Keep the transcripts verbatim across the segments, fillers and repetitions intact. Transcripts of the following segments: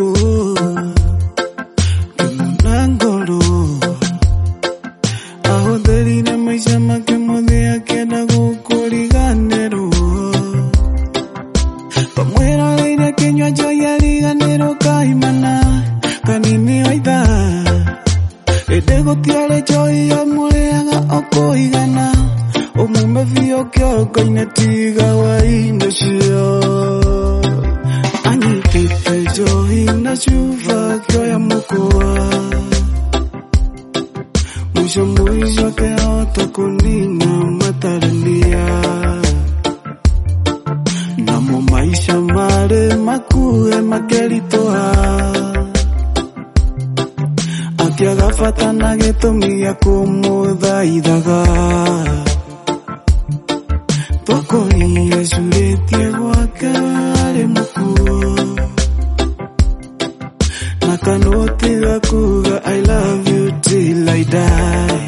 muku kimunangolo ahotherire maica make mothe akienda gukuriganirwo pamwiraire kinyua njoi ariganirwo kaimana kanini oitha ende gutiare njoi amuriaga okuigana umume biũ kĩongo-inĩ tiga wa indo cio anyitĩte njoi na cuba akĩoya mũkwa mũico mũico akĩhota kũnina matarania namo maica marĩ makuhĩ makĩritũha akĩaga bata na gĩtũmi gĩa kũmũthaithaga Twakorire curĩtie gwake arĩ mũkuo na kanũtiga kuga I love you till I die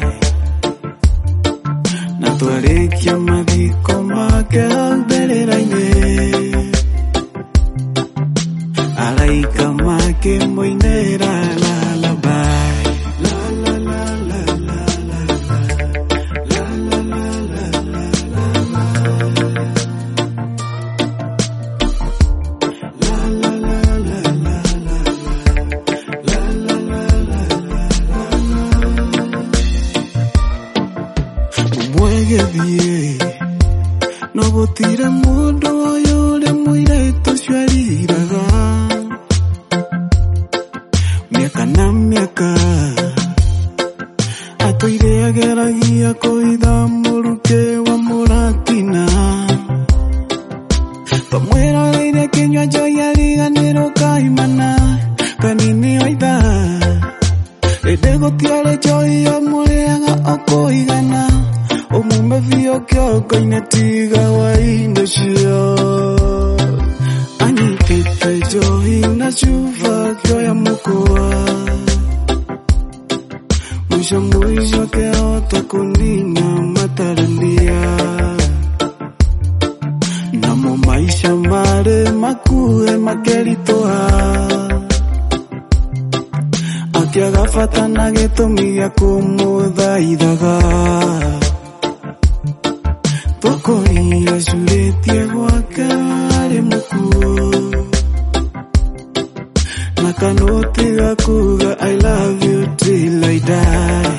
na twarĩkia mathiko make hau mbĩrĩra-inĩ araika makĩmũinĩra lullaby Mwegethie no gũtirĩ mũndũ ũyũ ũrĩ mũirĩtu ũcio ariraga mĩaka na mĩaka atũire ageragia kũhitha mũrukĩ wa mũratina pamwĩroreire kinyua njoi ariganĩrwo kaimana kanini oitha ende gũtiarĩ njoi amũrĩaga okũigana umume biũ kĩongo-inĩ tiga wa indo cio anyitĩte njoi na cuba akĩoya mũkwa mũico mũico akĩhota kũnina matarania namo maica marĩ makuhĩ makĩritũha akĩaga bata na gĩtũmi gĩa kũmũthaithaga Twakorire curĩtie gwake arĩ mũkuo na kanũtiga kuga I love you till I die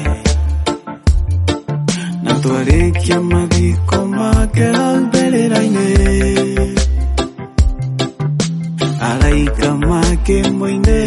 na twarĩkia mathiko make hau mbĩrĩra-inĩ araika makĩmũinĩra